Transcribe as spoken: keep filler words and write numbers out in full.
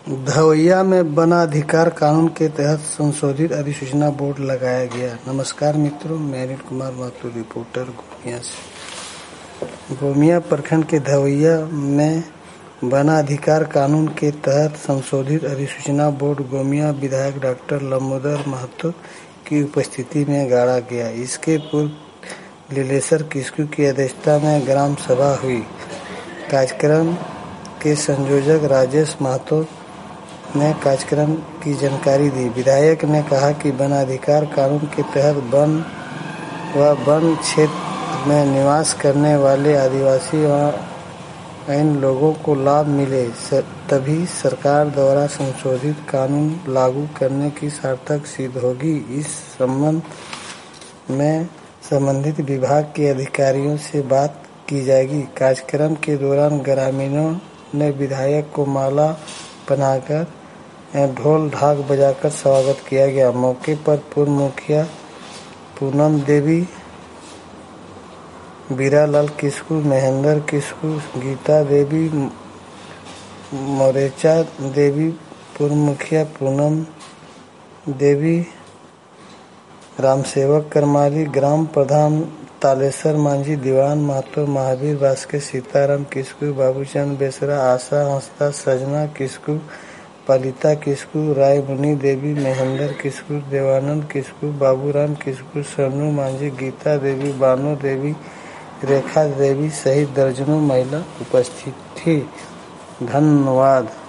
धवैया में वन अधिकार कानून के तहत संशोधित अधिसूचना बोर्ड लगाया गया। नमस्कार मित्रों, मैं अनिल कुमार महतो, रिपोर्टर गोमिया से। गोमिया प्रखंड के धवैया में वन अधिकार कानून के तहत संशोधित अधिसूचना बोर्ड गोमिया विधायक डॉक्टर लंबोदर महतो की उपस्थिति में गाड़ा गया। इसके पूर्व लीलेश्वर किस्कू की अध्यक्षता में ग्राम सभा हुई। कार्यक्रम के संयोजक राजेश महतो ने कार्यक्रम की जानकारी दी। विधायक ने कहा कि वन अधिकार कानून के तहत वन व वन क्षेत्र में निवास करने वाले आदिवासी व इन लोगों को लाभ मिले, तभी सरकार द्वारा संशोधित कानून लागू करने की सार्थक सिद्ध होगी। इस संबंध में संबंधित विभाग के अधिकारियों से बात की जाएगी। कार्यक्रम के दौरान ग्रामीणों ने विधायक को माला पहनाकर ढोल ढाक बजाकर स्वागत किया गया। मौके पर पूर्व मुखिया पूनम देवी, बीरालाल किस्कू, महेंद्र किस्कू, गीता देवी, मोरेचा देवी, पूर्व मुखिया पूनम देवी, रामसेवक करमाली, ग्राम प्रधान तालेश्वर मांझी, दीवान महतो, महावीर भास्कर, सीताराम किस्कू, बाबूचंद बेसरा, आशा हंसदा, सजना किस्कू, पालिता किस्कू, रायमुनि देवी, महेंद्र किस्कू, देवानंद किस्कू, बाबूराम किस्कू, सोनू मांझी, गीता देवी, बानो देवी, रेखा देवी सहित दर्जनों महिला उपस्थित थी। धन्यवाद।